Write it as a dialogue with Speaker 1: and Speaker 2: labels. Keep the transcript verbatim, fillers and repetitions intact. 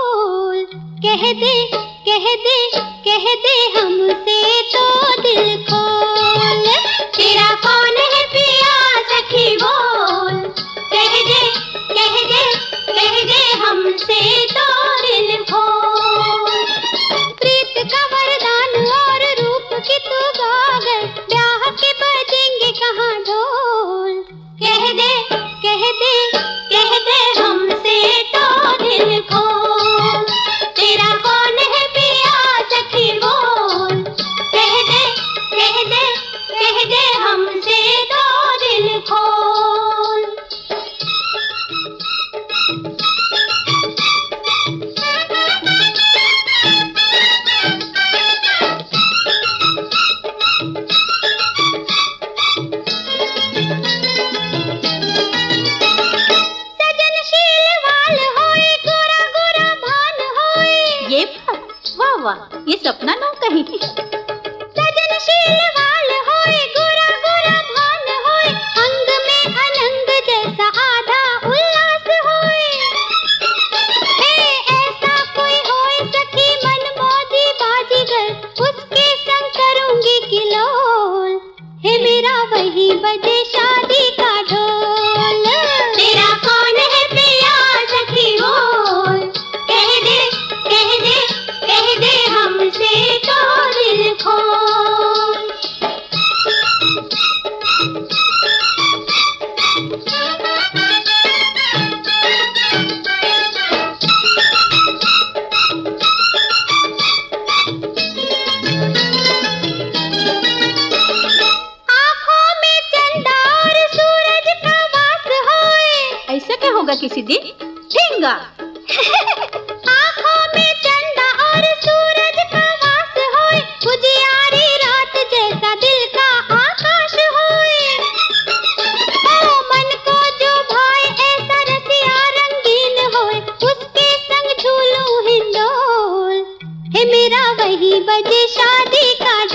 Speaker 1: बोल, कह दे कह दे कह दे हमसे तो दिल खोल। तेरा कौन है पिया सखी बोल, कह दे कह दे कह दे हमसे तो दिल खोल। प्रीत का वरदान और रूप की तू गागर, ब्याह के बजेंगे कहाँ ढोल। कह दे कह दे कह दे हमसे तो दिल खोल। तेरा कौन है पिया सखी बोल, कह दे कह दे कह दे हमसे तो दिल खोल।
Speaker 2: वाह वाह, ये सपना न कहीं।
Speaker 1: सजनशील वाल होए, गोरा गोरा भान होए, अंग में अनंग जैसा आधा उल्लास होए। हे ऐसा कोई होए सखी मन मोदी बाजीगर, उसके संग करूंगी किलोल। हे मेरा वही बजे शादी का ढोल। तेरा कौन है पिया सखी बोल, कह दे कह दे कह दे हमसे तो दिल खोल। आँखों में चंदा और सूरज का वास होए।
Speaker 2: ऐसा क्या होगा किसी दिन? ठेंगा।
Speaker 1: आँखों में चंदा और सूरज का वास होए, उजियारी रात जैसा दिल का आकाश होए। ओ मन को जो भाए ऐसा रसिया रंगीन होए, उसके संग झूलूं हिंडोल। हे मेरा वही बजे शादी का